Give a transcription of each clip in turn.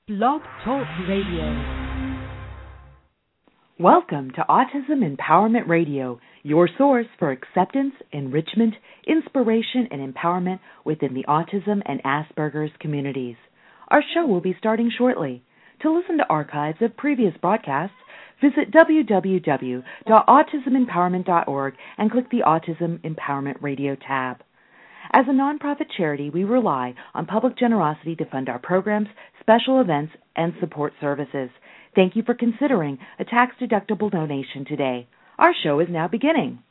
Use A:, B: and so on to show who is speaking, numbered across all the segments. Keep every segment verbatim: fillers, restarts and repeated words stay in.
A: Blog Talk Radio.
B: Welcome to Autism Empowerment Radio, your source for acceptance, enrichment, inspiration, and empowerment within the autism and Asperger's communities. Our show will be starting shortly. To listen to archives of previous broadcasts, visit w w w dot autism empowerment dot org and click the Autism Empowerment Radio tab. As a nonprofit charity, we rely on public generosity to fund our programs, special events, and support services. Thank you for considering a tax-deductible donation today. Our show is now beginning.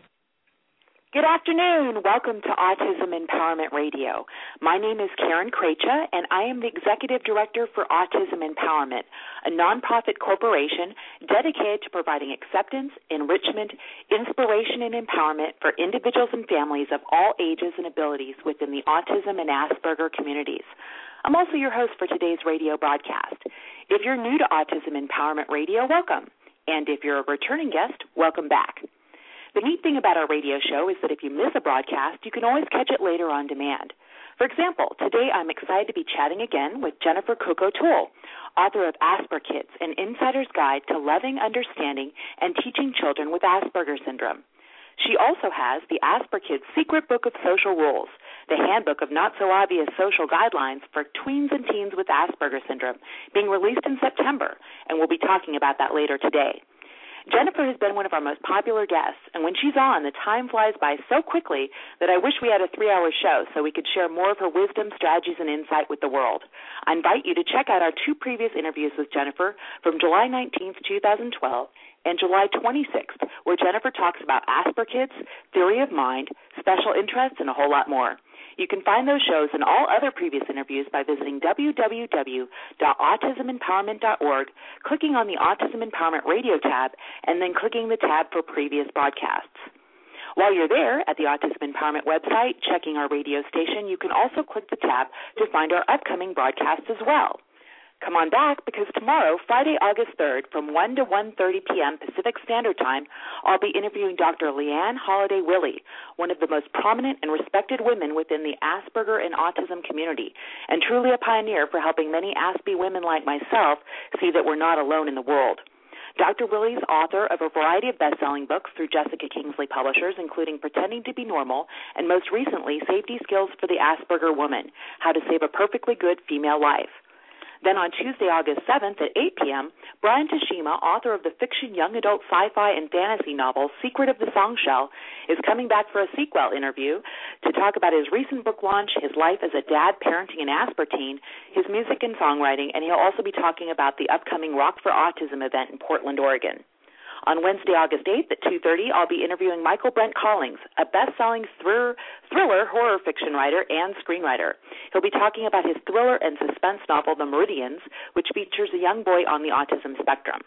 C: Good afternoon. Welcome to Autism Empowerment Radio. My name is Karen Krejcia, and I am the Executive Director for Autism Empowerment, a nonprofit corporation dedicated to providing acceptance, enrichment, inspiration, and empowerment for individuals and families of all ages and abilities within the autism and Asperger communities. I'm also your host for today's radio broadcast. If you're new to Autism Empowerment Radio, welcome. And if you're a returning guest, welcome back. The neat thing about our radio show is that if you miss a broadcast, you can always catch it later on demand. For example, today I'm excited to be chatting again with Jennifer Cook O'Toole, author of AsperKids, an insider's guide to loving, understanding, and teaching children with Asperger syndrome. She also has the AsperKids Secret Book of Social Rules, the handbook of not-so-obvious social guidelines for tweens and teens with Asperger syndrome, being released in September, and we'll be talking about that later today. Jennifer has been one of our most popular guests, and when she's on, the time flies by so quickly that I wish we had a three-hour show so we could share more of her wisdom, strategies, and insight with the world. I invite you to check out our two previous interviews with Jennifer from July nineteenth, twenty twelve, and July twenty-sixth, where Jennifer talks about AsperKids, theory of mind, special interests, and a whole lot more. You can find those shows and all other previous interviews by visiting w w w dot autism empowerment dot org, clicking on the Autism Empowerment Radio tab, and then clicking the tab for previous broadcasts. While you're there at the Autism Empowerment website, checking our radio station, you can also click the tab to find our upcoming broadcasts as well. Come on back, because tomorrow, Friday, August third, from one to one thirty p.m. Pacific Standard Time, I'll be interviewing Doctor Leanne Holliday-Willie, one of the most prominent and respected women within the Asperger and autism community, and truly a pioneer for helping many Aspie women like myself see that we're not alone in the world. Doctor Willie is author of a variety of best-selling books through Jessica Kingsley Publishers, including Pretending to be Normal, and most recently, Safety Skills for the Asperger Woman, How to Save a Perfectly Good Female Life. Then on Tuesday, August seventh at eight p.m., Brian Tashima, author of the fiction young adult sci-fi and fantasy novel Secret of the Songshell, is coming back for a sequel interview to talk about his recent book launch, his life as a dad parenting an Asperteen, his music and songwriting, and he'll also be talking about the upcoming Rock for Autism event in Portland, Oregon. On Wednesday, August eighth at two thirty, I'll be interviewing Michael Brent Collings, a best-selling thriller, thriller horror fiction writer and screenwriter. He'll be talking about his thriller and suspense novel, The Meridians, which features a young boy on the autism spectrum.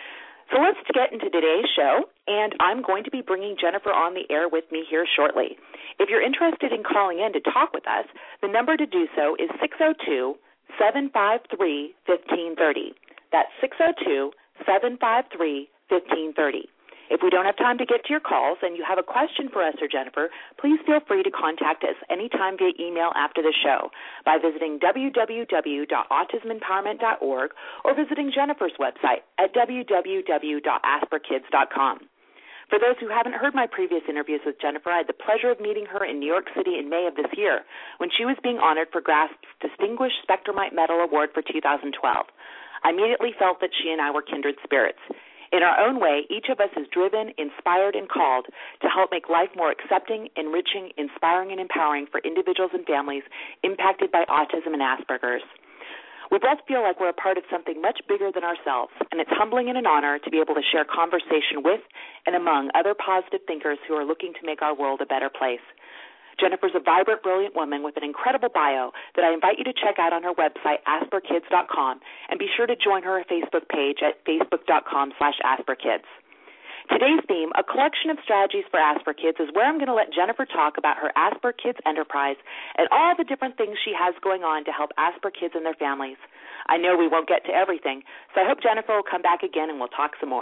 C: So let's get into today's show, and I'm going to be bringing Jennifer on the air with me here shortly. If you're interested in calling in to talk with us, the number to do so is six oh two, seven five three, one five three oh. That's six oh two, seven five three, one five three oh. fifteen thirty. If we don't have time to get to your calls and you have a question for us or Jennifer, please feel free to contact us anytime via email after the show by visiting w w w dot autism empowerment dot org or visiting Jennifer's website at w w w dot asperkids dot com. For those who haven't heard my previous interviews with Jennifer, I had the pleasure of meeting her in New York City in May of this year when she was being honored for GRASP's Distinguished Spectrumite Medal Award for two thousand twelve. I immediately felt that she and I were kindred spirits. In our own way, each of us is driven, inspired, and called to help make life more accepting, enriching, inspiring, and empowering for individuals and families impacted by autism and Asperger's. We both feel like we're a part of something much bigger than ourselves, and it's humbling and an honor to be able to share conversation with and among other positive thinkers who are looking to make our world a better place. Jennifer's a vibrant, brilliant woman with an incredible bio that I invite you to check out on her website, asper kids dot com, and be sure to join her Facebook page at facebook dot com slash asperkids. Today's theme, a collection of strategies for AsperKids, is where I'm going to let Jennifer talk about her AsperKids enterprise and all the different things she has going on to help AsperKids and their families. I know we won't get to everything, so I hope Jennifer will come back again and we'll talk some more.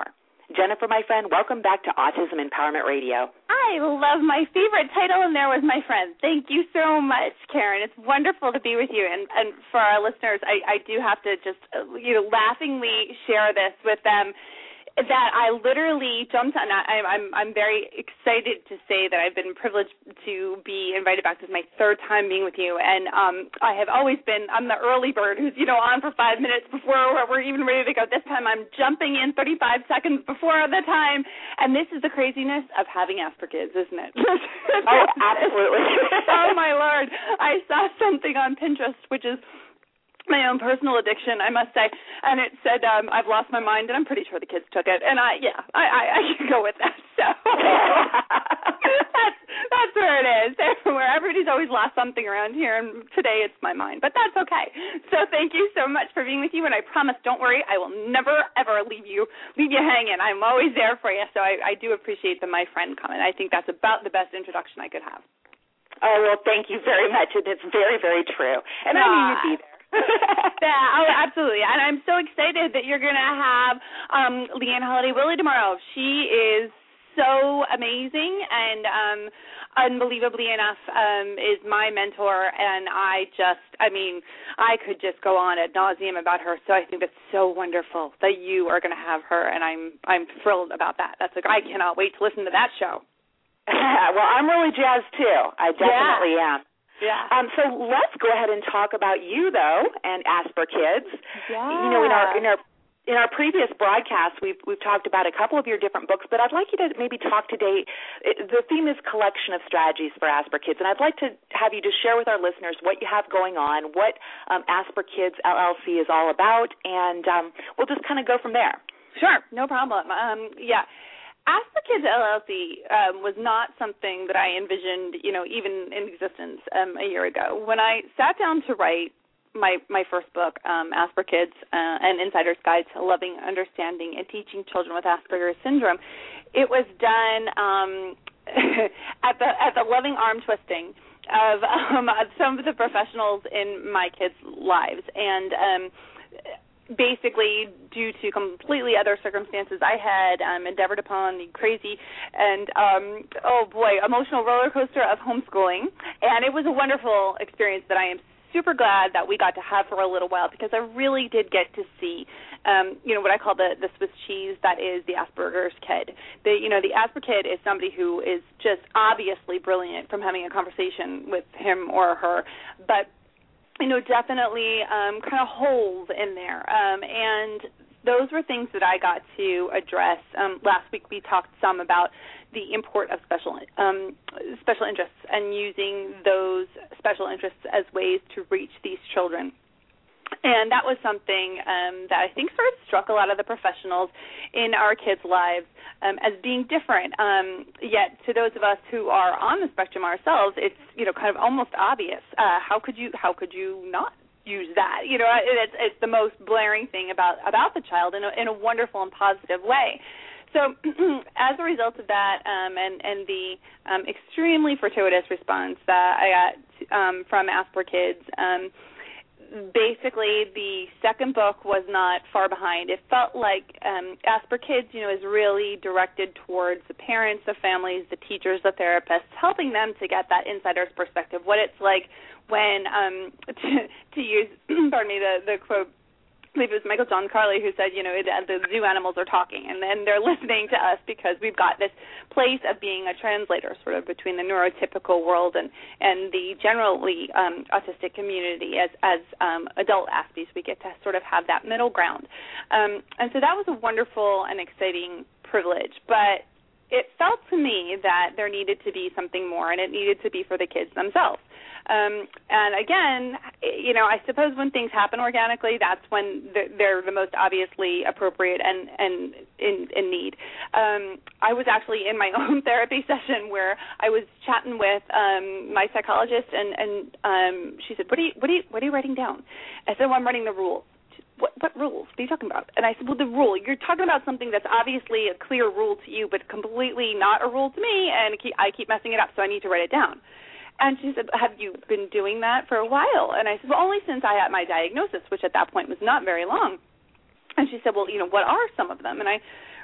C: Jennifer, my friend, welcome back to Autism Empowerment Radio.
D: I love my favorite title in there was my friend. Thank you so much, Karen. It's wonderful to be with you. And, and for our listeners, I, I do have to just, you know, laughingly share this with them, that I literally jumped on. I, I'm I'm very excited to say that I've been privileged to be invited back. This is my third time being with you, and um, I have always been. I'm the early bird who's you know on for five minutes before we're even ready to go. This time I'm jumping in thirty-five seconds before the time, and this is the craziness of having Asperger's, isn't it?
C: Oh, absolutely.
D: Oh my Lord! I saw something on Pinterest, which is my own personal addiction, I must say, and it said, um, I've lost my mind, and I'm pretty sure the kids took it, and I, yeah, I, I, I can go with that, so that's, that's where it is, where everybody's always lost something around here, and today it's my mind, but that's okay. So thank you so much for being with you, and I promise, don't worry, I will never, ever leave you, leave you hanging. I'm always there for you, so I, I do appreciate the my friend comment. I think that's about the best introduction I could have.
C: Oh, well, thank you very much, and it's very, very true, and I knew you'd be there.
D: Yeah, oh, absolutely. And I'm so excited that you're going to have um, Leanne Holliday-Willie tomorrow. She is so amazing and um, unbelievably enough um, is my mentor. And I just, I mean, I could just go on ad nauseum about her. So I think that's so wonderful that you are going to have her. And I'm I'm thrilled about that. That's like, I cannot wait to listen to that show.
C: Well, I'm really jazzed, too. I definitely
D: yeah.
C: am.
D: Yeah.
C: Um, so let's go ahead and talk about you, though, and Asper Kids.
D: Yeah.
C: You know, in our in our in our previous broadcast, we've we've talked about a couple of your different books, but I'd like you to maybe talk today. The theme is collection of strategies for Asper Kids, and I'd like to have you just share with our listeners what you have going on, what um, Asper Kids L L C is all about, and um, we'll just kind of go from there.
D: Sure, no problem. Um, yeah. Asper Kids L L C um, was not something that I envisioned, you know, even in existence um, a year ago. When I sat down to write my my first book, um, Asper Kids, uh, An Insider's Guide to Loving, Understanding, and Teaching Children with Asperger's Syndrome, it was done um, at the at the loving arm twisting of um, some of the professionals in my kids' lives, and um, basically, due to completely other circumstances, I had um, endeavored upon the crazy and, um, oh boy, emotional roller coaster of homeschooling. And it was a wonderful experience that I am super glad that we got to have for a little while, because I really did get to see, um, you know, what I call the, the Swiss cheese that is the Asperger's kid. The, you know, the Asper kid is somebody who is just obviously brilliant from having a conversation with him or her, but you know, definitely um, kind of holes in there. Um, and those were things that I got to address. Um, last week we talked some about the import of special um, special interests and using those special interests as ways to reach these children. And that was something um, that I think sort of struck a lot of the professionals in our kids' lives um, as being different. Um, yet to those of us who are on the spectrum ourselves, it's you know kind of almost obvious. Uh, how could you how could you not use that? You know, it's, it's the most blaring thing about about the child in a, in a wonderful and positive way. So as a result of that um, and, and the um, extremely fortuitous response that I got um, from Asper Kids, um, basically, the second book was not far behind. It felt like um, Asper Kids, you know, is really directed towards the parents, the families, the teachers, the therapists, helping them to get that insider's perspective, what it's like when, um, to, to use, pardon me, the, the quote, I believe it was Michael John Carley who said, you know, the zoo animals are talking, and then they're listening to us because we've got this place of being a translator sort of between the neurotypical world and, and the generally um, autistic community as, as um, adult Aspies. We get to sort of have that middle ground. Um, and so that was a wonderful and exciting privilege, but it felt to me that there needed to be something more, and it needed to be for the kids themselves. Um, and again, you know, I suppose when things happen organically, that's when they're the most obviously appropriate and, and in, in need. Um, I was actually in my own therapy session where I was chatting with um, my psychologist, and, and um, she said, "What are you, what are you, what are you writing down?" I said, "Well, I'm writing the rules." What, what rules? What are you talking about? And I said, well, the rule. You're talking about something that's obviously a clear rule to you, but completely not a rule to me, and I keep messing it up, so I need to write it down. And she said, have you been doing that for a while? And I said, well, only since I had my diagnosis, which at that point was not very long. And she said, well, you know, what are some of them? And I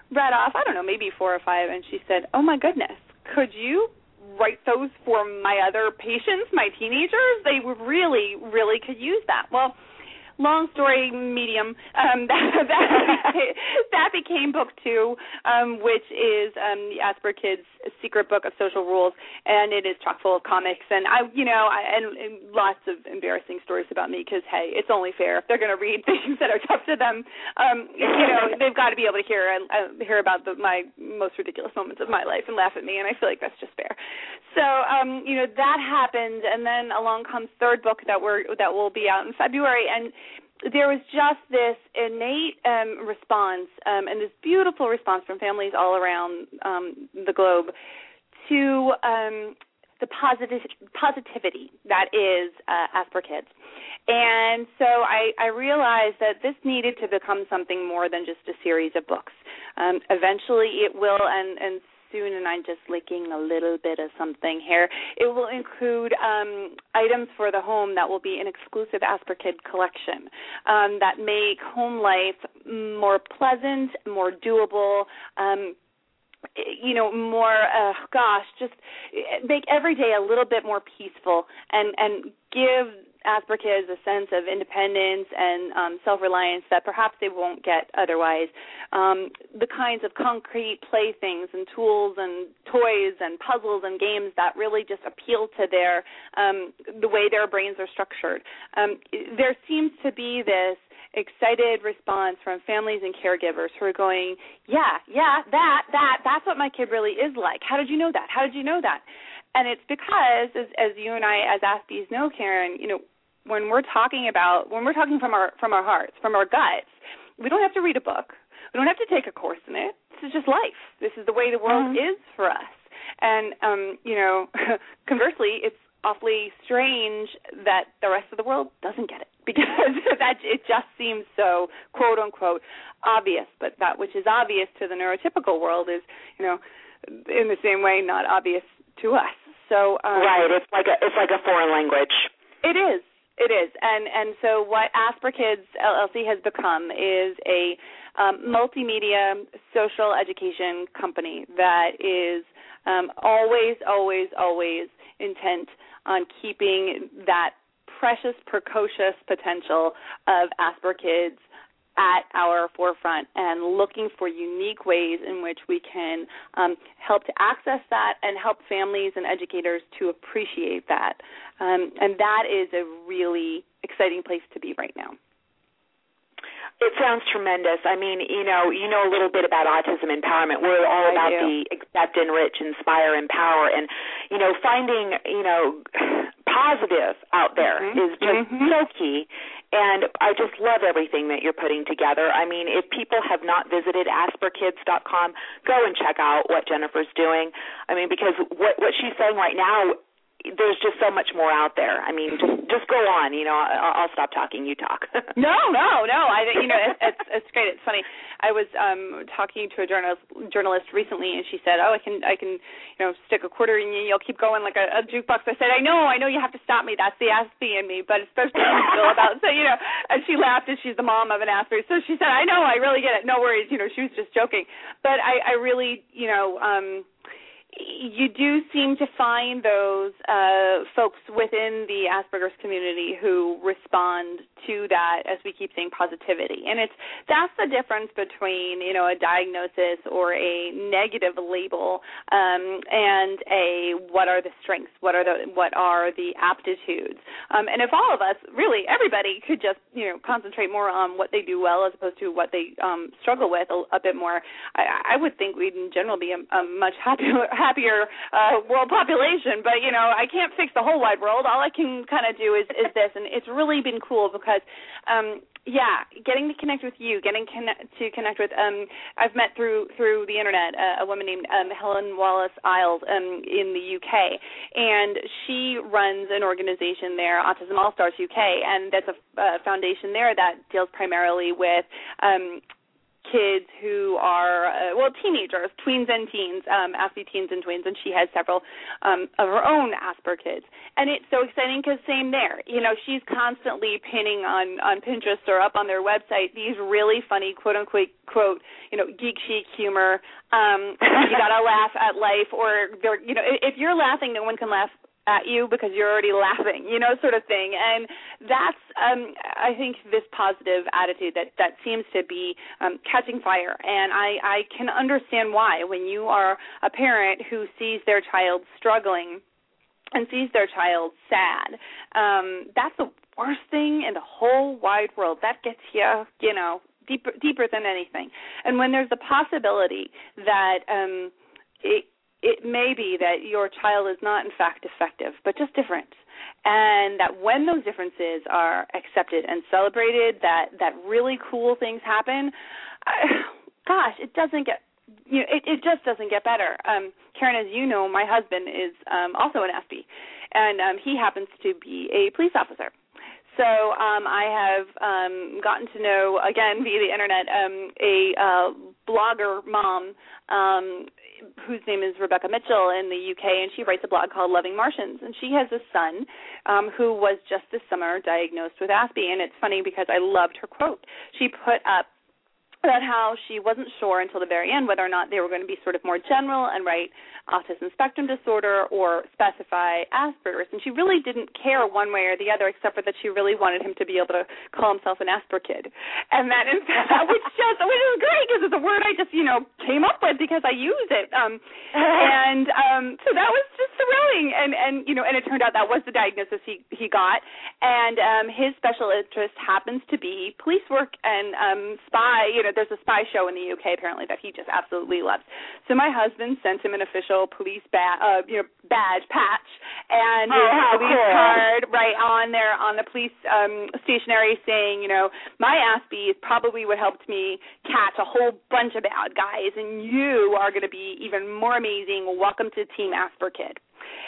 D: read off, I don't know, maybe four or five, and she said, oh, my goodness, could you write those for my other patients, my teenagers? They really, really could use that. Well, long story medium, um, that, that, that became book two, um, which is um, the Asper Kids' Secret Book of Social Rules, and it is chock full of comics, and I, you know, I, and, and lots of embarrassing stories about me, because, hey, it's only fair. If they're going to read things that are tough to them, um, you know, they've got to be able to hear uh, hear about the, my most ridiculous moments of my life and laugh at me, and I feel like that's just fair. So, um, you know, that happened, and then along comes third book that we're that will be out in February, and there was just this innate um, response um, and this beautiful response from families all around um, the globe to um, the positive positivity that is uh, Asper Kids. And so I, I realized that this needed to become something more than just a series of books. Um, eventually it will, and, and soon, and I'm just licking a little bit of something here, it will include um, items for the home that will be an exclusive Asper Kid collection um, that make home life more pleasant, more doable, um, you know, more, uh, gosh, just make every day a little bit more peaceful, and, and give Asper Kids a sense of independence and um, self-reliance that perhaps they won't get otherwise. Um, the kinds of concrete playthings and tools and toys and puzzles and games that really just appeal to their um, the way their brains are structured. Um, there seems to be this excited response from families and caregivers who are going, yeah, yeah, that, that, that's what my kid really is like. How did you know that? How did you know that? And it's because, as, as you and I, as Aspies know, Karen, you know, when we're talking about, when we're talking from our from our hearts, from our guts, we don't have to read a book. We don't have to take a course in it. This is just life. This is the way the world mm-hmm. is for us. And, um, you know, conversely, it's awfully strange that the rest of the world doesn't get it, because that it just seems so, quote, unquote, obvious. But that which is obvious to the neurotypical world is, you know, in the same way, not obvious to us. So um,
C: right, it's like a it's like a foreign language.
D: It is. It is, and and so what Asper Kids L L C has become is a um, multimedia social education company that is um, always, always, always intent on keeping that precious, precocious potential of Asper Kids at our forefront, and looking for unique ways in which we can um, help to access that and help families and educators to appreciate that. Um, and that is a really exciting place to be right now.
C: It sounds tremendous. I mean, you know, you know a little bit about autism empowerment. We're all about the accept, enrich, inspire, empower, and, you know, finding, you know, positive out there mm-hmm. is just mm-hmm. so key. And I just love everything that you're putting together. I mean, if people have not visited asper kids dot com, go and check out what Jennifer's doing. I mean, because what what she's saying right now, there's just so much more out there. I mean, just just go on. You know, I'll, I'll stop talking. You talk.
D: no, no, no. I, you know, it's, it's it's great. It's funny. I was um, talking to a journalist journalist recently, and she said, "Oh, I can I can, you know, stick a quarter in you. You'll keep going like a, a jukebox." I said, "I know, I know. You have to stop me. That's the Aspie in me, but it's supposed to be still about." So, you know, and she laughed, and she's the mom of an Aspie. So she said, "I know. I really get it. No worries." You know, she was just joking, but I, I really, you know. Um, You do seem to find those uh, folks within the Asperger's community who respond to that, as we keep saying, positivity. And it's that's the difference between, you know, a diagnosis or a negative label um, and a what are the strengths, what are the what are the aptitudes. Um, and if all of us, really everybody, could just, you know, concentrate more on what they do well as opposed to what they um, struggle with a, a bit more, I, I would think we'd in general be a, a much happier happier uh, world population. But, you know, I can't fix the whole wide world. All I can kind of do is, is this, and it's really been cool because, um, yeah, getting to connect with you, getting connect, to connect with, um, I've met through through the Internet uh, a woman named um, Helen Wallace-Isles um, in the U K, and she runs an organization there, Autism All Stars U K, and that's a uh, foundation there that deals primarily with um kids who are, uh, well, teenagers, tweens and teens, um, Aspie teens and tweens, and she has several um, of her own Asper kids. And it's so exciting because same there. You know, she's constantly pinning on, on Pinterest or up on their website these really funny, quote-unquote, quote, you know, geek chic humor. Um, you got to laugh at life, or, you know, if you're laughing, no one can laugh at you because you're already laughing, you know, sort of thing. And that's, um, I think, this positive attitude that, that seems to be um, catching fire. And I, I can understand why. When you are a parent who sees their child struggling and sees their child sad, um, that's the worst thing in the whole wide world. That gets you, you know, deeper, deeper than anything. And when there's the possibility that um, it, it may be that your child is not, in fact, defective, but just different, and that when those differences are accepted and celebrated, that, that really cool things happen, I, gosh, it doesn't get, you know, it, it just doesn't get better. Um, Karen, as you know, my husband is um, also an Aspie, and um, he happens to be a police officer. So um, I have um, gotten to know, again, via the Internet, um, a uh, blogger mom um, whose name is Rebecca Mitchell in the U K, and she writes a blog called Loving Martians. And she has a son um, who was just this summer diagnosed with Aspie. And it's funny because I loved her quote. She put up about how she wasn't sure until the very end whether or not they were going to be sort of more general and write autism spectrum disorder or specify Asperger's. And she really didn't care one way or the other, except for that she really wanted him to be able to call himself an Asper kid. And that, in fact, which just, which is great because it's a word I just, you know, came up with because I use it. Um, and um, so that was just thrilling. And, and, you know, and it turned out that was the diagnosis he, he got. And um, his special interest happens to be police work and um, spy. You know, there's a spy show in the U K apparently that he just absolutely loves. So my husband sent him an official police ba- uh, you know, badge patch and
C: oh,
D: his police
C: cool.
D: card right on there on the police um, stationery saying, you know, my Aspie is probably what helped me catch a whole bunch of bad guys, and you are going to be even more amazing. Welcome to Team Asper Kid.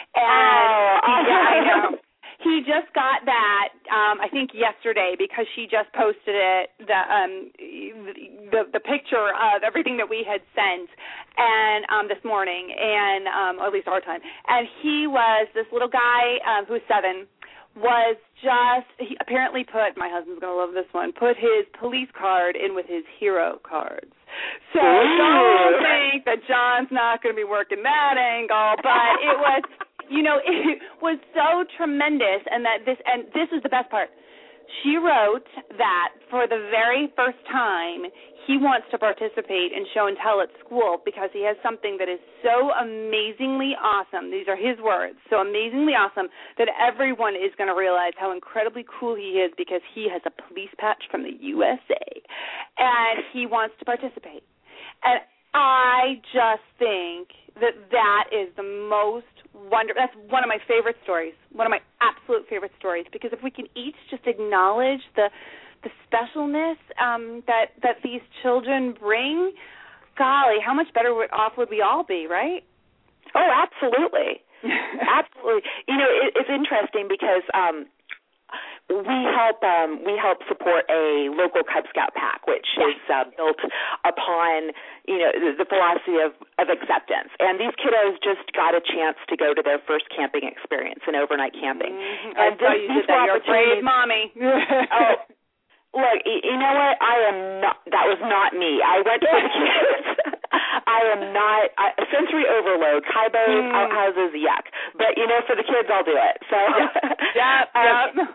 D: And
C: oh,
D: yeah, I know. He just got that, um, I think, yesterday because she just posted it, the, um, the the picture of everything that we had sent, and um, this morning, and um, or at least our time. And he was this little guy um, who's seven. Was just he apparently put my husband's gonna love this one. Put his police card in with his hero cards. So don't think that John's not going to be working that angle, but it was. You know, it was so tremendous, and that this, and this is the best part. She wrote that for the very first time, he wants to participate in show and tell at school because he has something that is so amazingly awesome. These are his words, so amazingly awesome that everyone is going to realize how incredibly cool he is because he has a police patch from the U S A, and he wants to participate. And I just think that that is the most wonder. That's one of my favorite stories, one of my absolute favorite stories, because if we can each just acknowledge the the specialness um, that that these children bring, golly, how much better off would we all be, right?
C: Oh, absolutely, absolutely. You know, it, it's interesting because um, we help um, we help support a local Cub Scout pack, which is uh, built upon you know the, the philosophy of, of acceptance. And these kiddos just got a chance to go to their first camping experience, an overnight camping.
D: Mm-hmm.
C: And
D: I saw you did that. You're a brave mommy.
C: Oh, look, you know what? I am not. That was not me. I went for the kids. I am not I, sensory overload. Kaibos, mm. outhouses, yuck. But you know, for the kids, I'll do it. So
D: yeah, yeah.
C: um,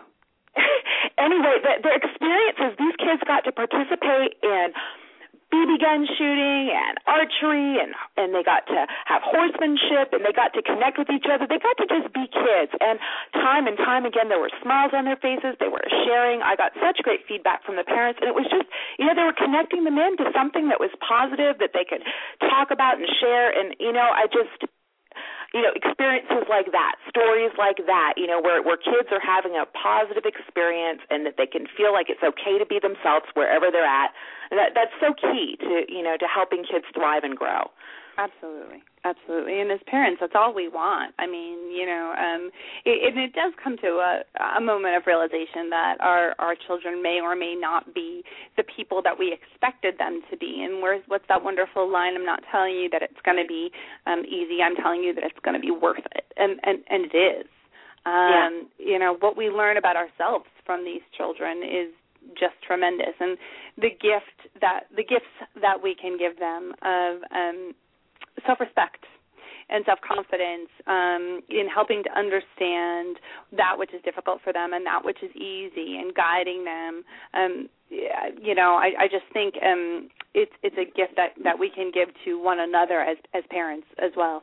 C: Anyway, the, the experiences, these kids got to participate in B B gun shooting and archery, and, and they got to have horsemanship, and they got to connect with each other. They got to just be kids. And time and time again, there were smiles on their faces. They were sharing. I got such great feedback from the parents, and it was just, you know, they were connecting them into something that was positive that they could talk about and share. And, you know, I just... You know, experiences like that, stories like that, you know, where, where kids are having a positive experience and that they can feel like it's okay to be themselves wherever they're at. That, that's so key to, you know, to helping kids thrive and grow.
D: Absolutely. Absolutely. And as parents, that's all we want. I mean, you know, um, it, and it does come to a, a moment of realization that our, our children may or may not be the people that we expected them to be. And where's, what's that wonderful line? I'm not telling you that it's going to be um, easy. I'm telling you that it's going to be worth it. And, and, and it is. Um, yeah. You know, what we learn about ourselves from these children is just tremendous. And the gift that the gifts that we can give them of um, self-respect and self-confidence um, in helping to understand that which is difficult for them and that which is easy, and guiding them. Um, you know, I, I just think um, it's it's a gift that, that we can give to one another as as parents as well.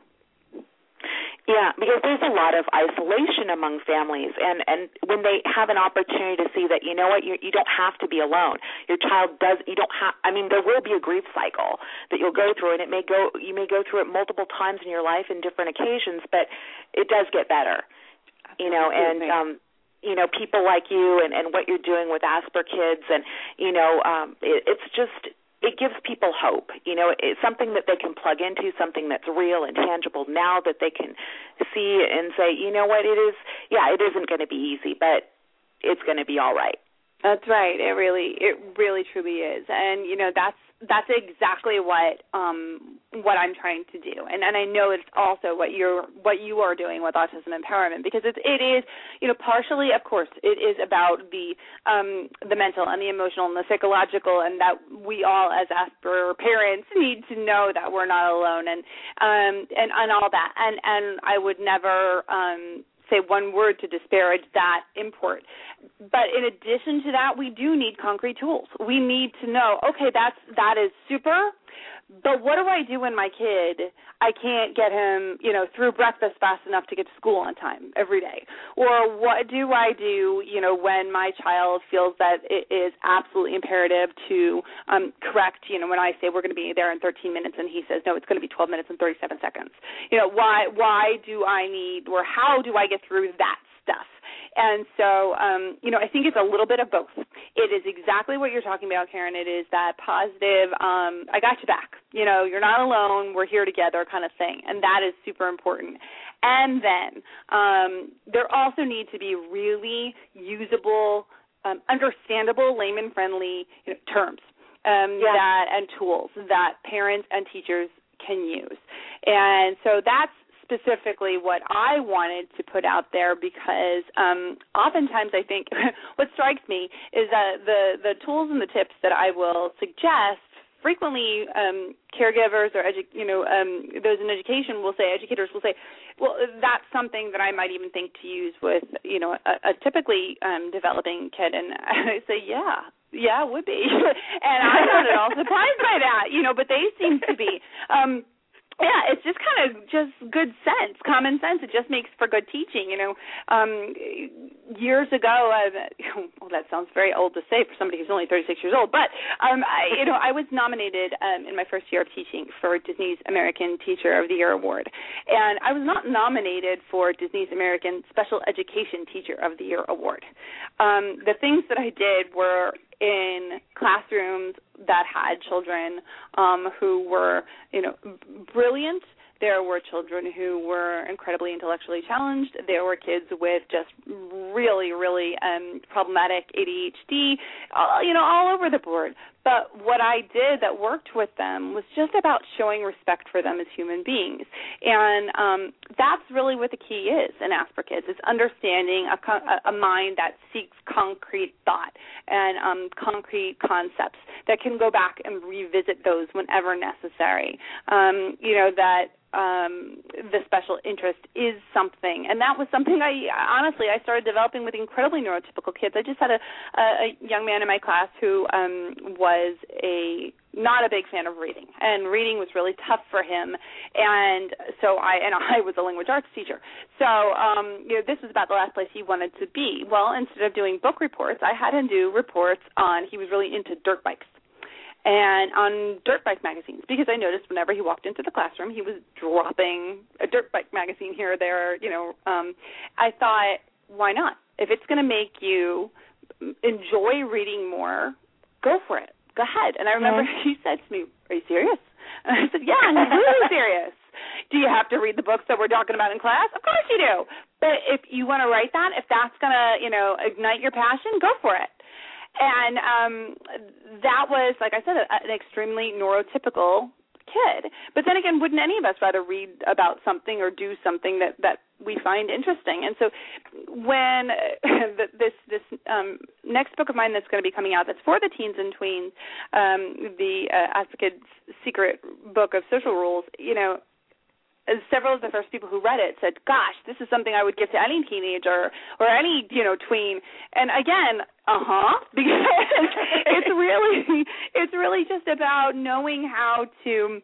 C: Yeah, because there's a lot of isolation among families, and, and when they have an opportunity to see that, you know what, you you don't have to be alone. Your child does, you don't have, I mean, there will be a grief cycle that you'll go through, and it may go, you may go through it multiple times in your life in different occasions, but it does get better, you know, and, um, you know, people like you and, and what you're doing with Asper Kids, and, you know, um, it, it's just, it gives people hope, you know, it's something that they can plug into, something that's real and tangible now that they can see and say, you know what, it is, yeah, it isn't going to be easy, but it's going to be all right.
D: That's right. It really, it really truly is. And, you know, that's, that's exactly what, um, what I'm trying to do. And, and I know it's also what you're, what you are doing with Autism Empowerment, because it's, it is, you know, partially, of course, it is about the, um, the mental and the emotional and the psychological, and that we all as Asper parents need to know that we're not alone, and, um, and, and all that. And, and I would never, um, say one word to disparage that import. But in addition to that, we do need concrete tools. We need to know, okay, that's, that is super, but what do I do when my kid, I can't get him, you know, through breakfast fast enough to get to school on time every day? Or what do I do, you know, when my child feels that it is absolutely imperative to um, correct, you know, when I say we're going to be there in thirteen minutes and he says, no, it's going to be twelve minutes and thirty-seven seconds. You know, why, why do I need, or how do I get through that stuff? And so, um, you know, I think it's a little bit of both. It is exactly what you're talking about, Karen. It is that positive, um, I got you back. You know, you're not alone. We're here together kind of thing. And that is super important. And then um, there also need to be really usable, um, understandable, layman-friendly you know, terms um, yeah. that and tools that parents and teachers can use. And so that's specifically what I wanted to put out there, because um, oftentimes I think what strikes me is that the, the tools and the tips that I will suggest, frequently um, caregivers or edu- you know um, those in education will say, educators will say, well, that's something that I might even think to use with you know a, a typically um, developing kid, and I say, yeah. Yeah, it would be. And I'm not at all surprised by that, you know, but they seem to be. Um, Yeah, it's just kind of just good sense, common sense. It just makes for good teaching, you know. Um, years ago, uh, well, that sounds very old to say for somebody who's only thirty-six years old, but, um, I, you know, I was nominated um, in my first year of teaching for Disney's American Teacher of the Year Award, and I was not nominated for Disney's American Special Education Teacher of the Year Award. Um, the things that I did were in classrooms that had children um, who were, you know, brilliant. There were children who were incredibly intellectually challenged. There were kids with just really, really um, problematic A D H D, uh, you know, all over the board. But what I did that worked with them was just about showing respect for them as human beings. And um, that's really what the key is in Asper Kids, is understanding a, a mind that seeks concrete thought and um, concrete concepts that can go back and revisit those whenever necessary. Um, you know, that Um, the special interest is something, and that was something I honestly I started developing with incredibly neurotypical kids. I just had a, a, a young man in my class who um, was a not a big fan of reading, and reading was really tough for him. And so I and I was a language arts teacher, so um, you know this was about the last place he wanted to be. Well, instead of doing book reports, I had him do reports on. He was really into dirt bikes. And on dirt bike magazines, because I noticed whenever he walked into the classroom, he was dropping a dirt bike magazine here or there, you know. Um, I thought, why not? If it's going to make you enjoy reading more, go for it. Go ahead. And I remember mm-hmm. he said to me, are you serious? And I said, yeah, I'm really serious. Do you have to read the books that we're talking about in class? Of course you do. But if you want to write that, if that's going to, you know, ignite your passion, go for it. and um, that was, like I said, a, an extremely neurotypical kid. But then again, wouldn't any of us rather read about something or do something that, that we find interesting? And so when uh, this this um, next book of mine that's going to be coming out, that's for the teens and tweens, um, the uh, Ask the Kids Secret Book of Social Rules, you know, several of the first people who read it said, gosh, this is something I would give to any teenager or any, you know, tween. And again, uh-huh, because it's really, it's really just about knowing how to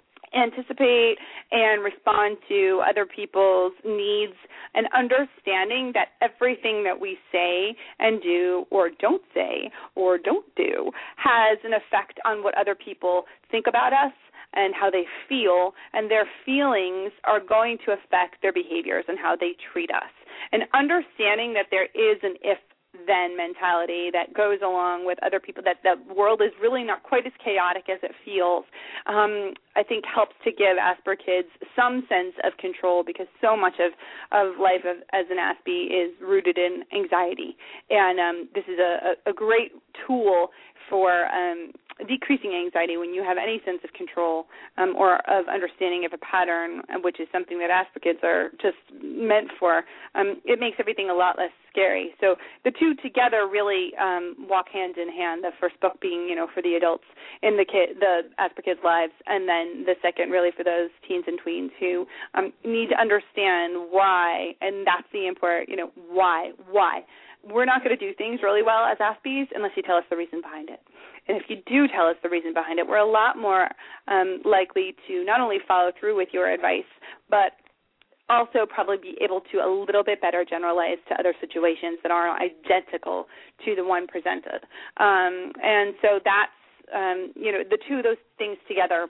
D: anticipate and respond to other people's needs and understanding that everything that we say and do or don't say or don't do has an effect on what other people think about us and how they feel, and their feelings are going to affect their behaviors and how they treat us. And understanding that there is an if-then mentality that goes along with other people, that the world is really not quite as chaotic as it feels, um, I think helps to give Asper kids some sense of control, because so much of, of life of, as an Aspie is rooted in anxiety. And um, this is a, a great tool for um, decreasing anxiety when you have any sense of control um, or of understanding of a pattern, which is something that Asper kids are just meant for. Um, it makes everything a lot less scary. So the two together really um, walk hand in hand. The first book being, you know, for the adults in the kid, the Asper kids' lives, and then the second really for those teens and tweens who um, need to understand why, and that's the important, you know, why, why. We're not going to do things really well as Aspies unless you tell us the reason behind it. And if you do tell us the reason behind it, we're a lot more um, likely to not only follow through with your advice, but also probably be able to a little bit better generalize to other situations that are identical to the one presented. Um, and so that's, um, you know, the two of those things together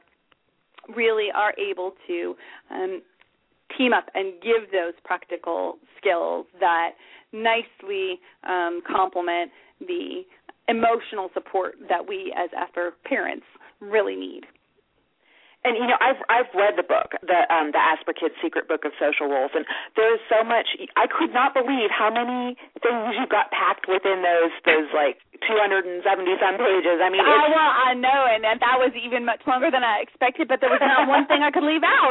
D: really are able to um, team up and give those practical skills that nicely um, complement the emotional support that we as Asper parents really need.
C: And, you know, I've I've read the book, the um, the Asper Kids Secret Book of Social Rules, and there's so much. I could not believe how many things you got packed within those those like two hundred seventy some pages. I mean, it's,
D: oh, well, I know, and, and that was even much longer than I expected. But there was not one thing I could leave out.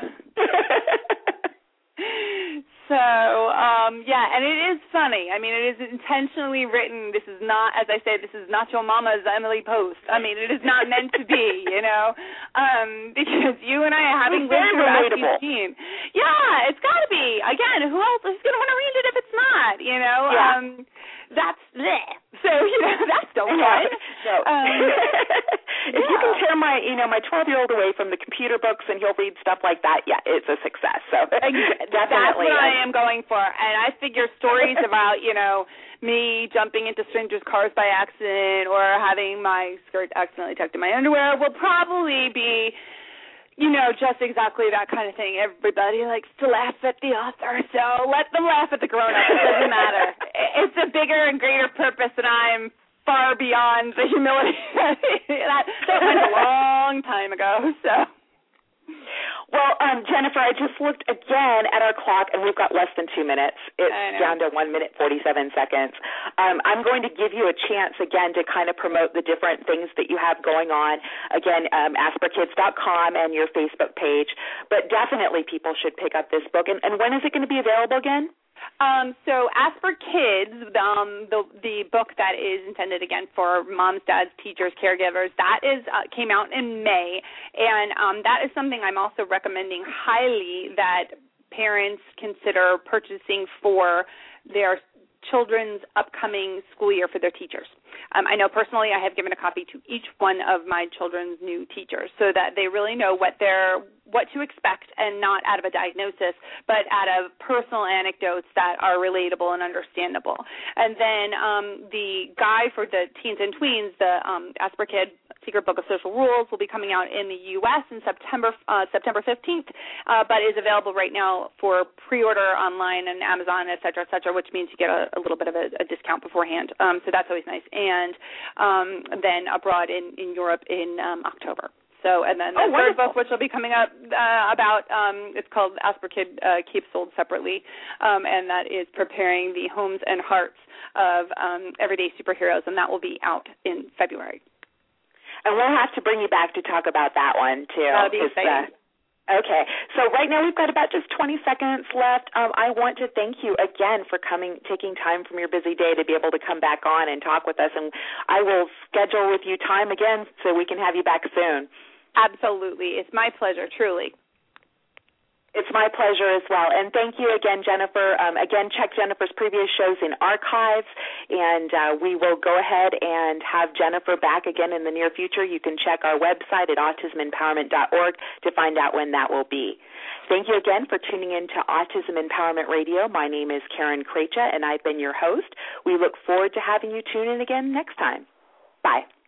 D: So, um, yeah, and it is funny. I mean, it is intentionally written. This is not, as I say, this is not your mama's Emily Post. I mean, it is not meant to be, you know, um, because you and I are having lived through Aspie teen. Yeah, it's got to be. Again, who else is going to want to read it if it's not, you know?
C: Yeah.
D: Um, that's bleh. So, you know, that's no fun.
C: No. Um, if yeah. you can tear my, you know, my twelve-year-old away from the computer books and he'll read stuff like that, yeah, it's a success. So definitely.
D: That's what I am going for. And I figure stories about, you know, me jumping into strangers' cars by accident or having my skirt accidentally tucked in my underwear will probably be, you know, just exactly that kind of thing. Everybody likes to laugh at the author, so let them laugh at the grown-up. It doesn't matter. It's a bigger and greater purpose, and I'm far beyond the humility. that, that went a long time ago, so...
C: Well, um, Jennifer, I just looked again at our clock, and we've got less than two minutes. It's down to one minute, forty-seven seconds. Um, I'm going to give you a chance again to kind of promote the different things that you have going on. Again, um, asper kids dot com and your Facebook page. But definitely people should pick up this book. And, and when is it going to be available again?
D: Um, so Asper Kids, um, the the book that is intended again for moms, dads, teachers, caregivers, that is uh, came out in May, and um, that is something I'm also recommending highly that parents consider purchasing for their children's upcoming school year for their teachers. Um, I know personally I have given a copy to each one of my children's new teachers so that they really know what they're what to expect, and not out of a diagnosis, but out of personal anecdotes that are relatable and understandable. And then um, the guide for the teens and tweens, the um, Asper Kid Secret Book of Social Rules, will be coming out in the U S in September uh, September fifteenth, uh, but is available right now for pre-order online and Amazon, et cetera, et cetera, which means you get a, a little bit of a, a discount beforehand. Um, so that's always nice. And um, then abroad in, in Europe in um, October. So, and then the
C: oh,
D: third
C: wonderful.
D: book, which will be coming up uh, about, um, it's called Asper Kid uh, Keeps Sold Separately, um, and that is preparing the homes and hearts of um, everyday superheroes, and that will be out in February.
C: And we'll have to bring you back to talk about that one, too.
D: That'll be exciting.
C: Uh, Okay, so right now we've got about just twenty seconds left. Um, I want to thank you again for coming, taking time from your busy day to be able to come back on and talk with us, and I will schedule with you time again so we can have you back soon.
D: Absolutely. It's my pleasure, truly.
C: It's my pleasure as well. And thank you again, Jennifer. Um, again, check Jennifer's previous shows in archives, and uh, we will go ahead and have Jennifer back again in the near future. You can check our website at autism empowerment dot org to find out when that will be. Thank you again for tuning in to Autism Empowerment Radio. My name is Karen Krecha, and I've been your host. We look forward to having you tune in again next time. Bye.